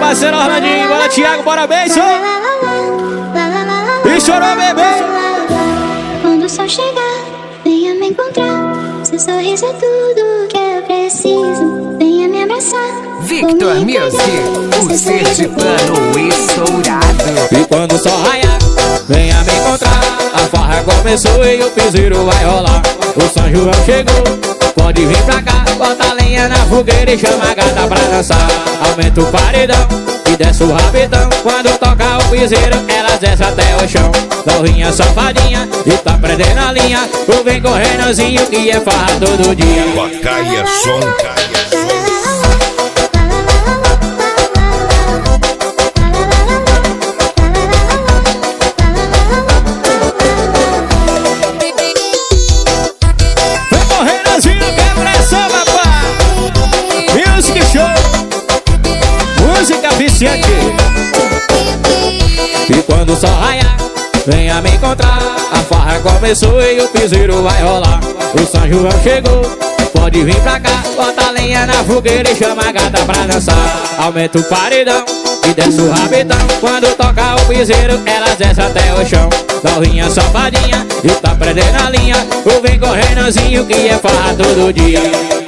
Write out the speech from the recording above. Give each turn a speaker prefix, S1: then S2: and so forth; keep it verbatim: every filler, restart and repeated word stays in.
S1: parceiro Orlandinho. Bora, Thiago, bora, Benção. E chorou, bebê.
S2: Quando o sol chegar, venha me encontrar. Seu sorriso é tudo que eu preciso. Venha me abraçar.
S3: Victor Music, o sergipano estourado.
S1: E quando o sol raiar, venha me encontrar. A farra começou e o piseiro vai rolar. O São João chegou, pode vir pra cá. Bota a lenha na fogueira e chama a gata pra dançar. Aumenta o paredão e desce o rabetão. Quando toca o piseiro, elas descem até o chão. Novinha safadinha e tá prendendo a linha. Ou vem correndozinho que é farra todo dia.
S4: Tocaia som, caia som.
S1: Viciante. E quando o sol raiar, venha me encontrar. A farra começou e o piseiro vai rolar. O São João chegou, pode vir pra cá. Bota a lenha na fogueira e chama a gata pra dançar. Aumenta o paredão e desce o rabetão. Quando toca o piseiro, elas descem até o chão. Novinha safadinha e tá prendendo a linha. Ou vem correndozinho que é farra todo dia.